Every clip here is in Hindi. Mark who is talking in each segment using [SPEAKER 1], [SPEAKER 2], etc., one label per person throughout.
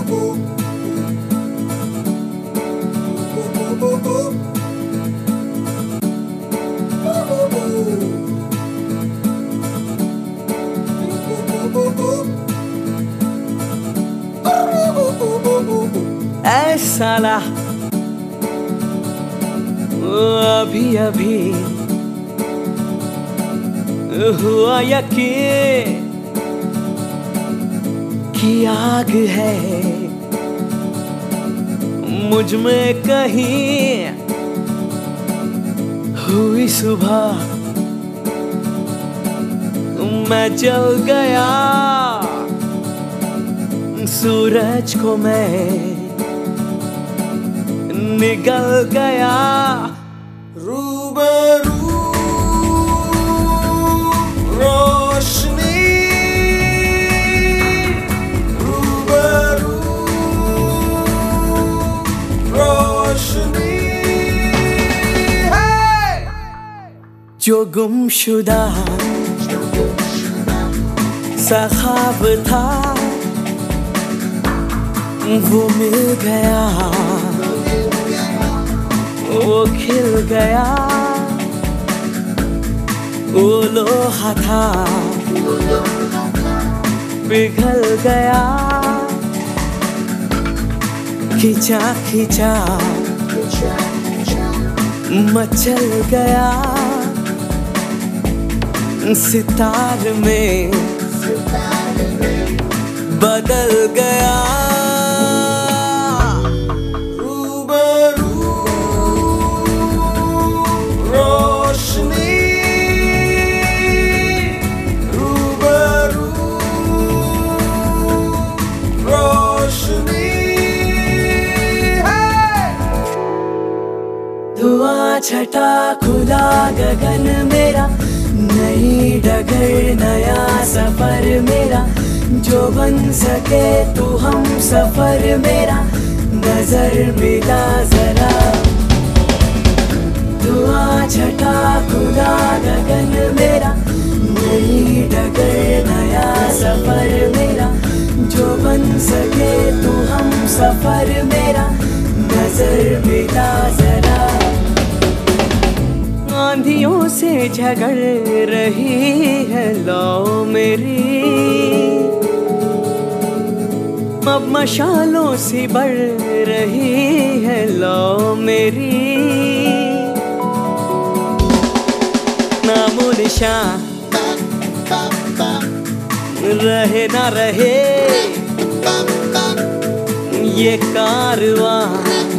[SPEAKER 1] ऐ साला अभी अभी हुआ यकीन कि आग है मुझ में कहीं। हुई सुबह मैं जल गया, सूरज को मैं निगल गया। रूबरू रोशनी, रूबरू रोशनी है। जो गुमशुदा सा ख्वाब था वो मिल गया, वो खिल गया। वो लोहा था पिघल गया, खिंचा खिंचा मचल गया। सितार में बदल गया। रूबरू रोशनी, रूबरू रोशनी है। धुआं छटा खुला गगन मेरा, नई डगर नया सफर मेरा। जो बन सके तू हम सफर मेरा, नजर मिला जरा। धुआं छटा खुला गगन मेरा, नई डगर नया सफर मेरा। जो बन सके तू हम सफर मेरा, नजर मिला जरा। आंधियों से झगड़ रही है लौ मेरी, अब मशालों से बढ़ रही है लौ मेरी। नामो निशान रहे ना रहे ये कारवां,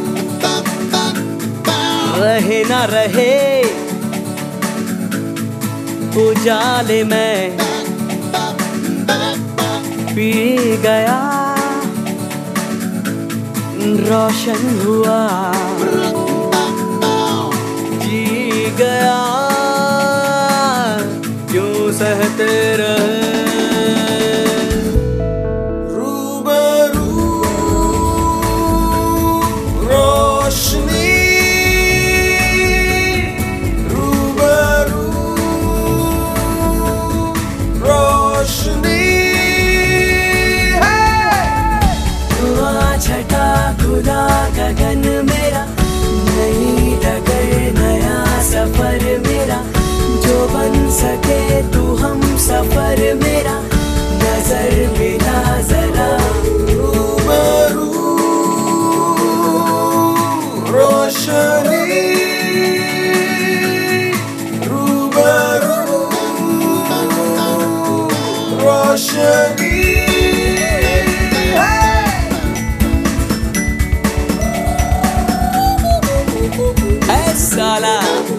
[SPEAKER 1] रहे ना रहे उजाले में पी गया। रोशन हुआ जी गया, क्यों सहते रहे। रूबरू रोशनी, रूबरू रोशनी है। धुआं छटा खुला गगन मेरा, नई डगर नया सफर मेरा। जो बन सके तू हम सफर मेरा, नजर मिला जरा। रूबरू रोशनी, रूबरू रोशनी है। साला